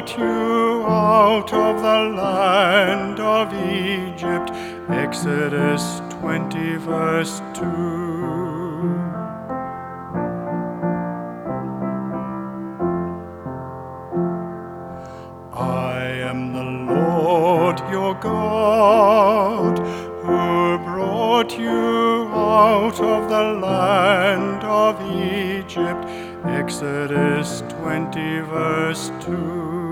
brought you out of the land of Egypt. Exodus 20, verse 2. I am the Lord your God, who brought you out of the land of Egypt. Exodus 20, verse 2.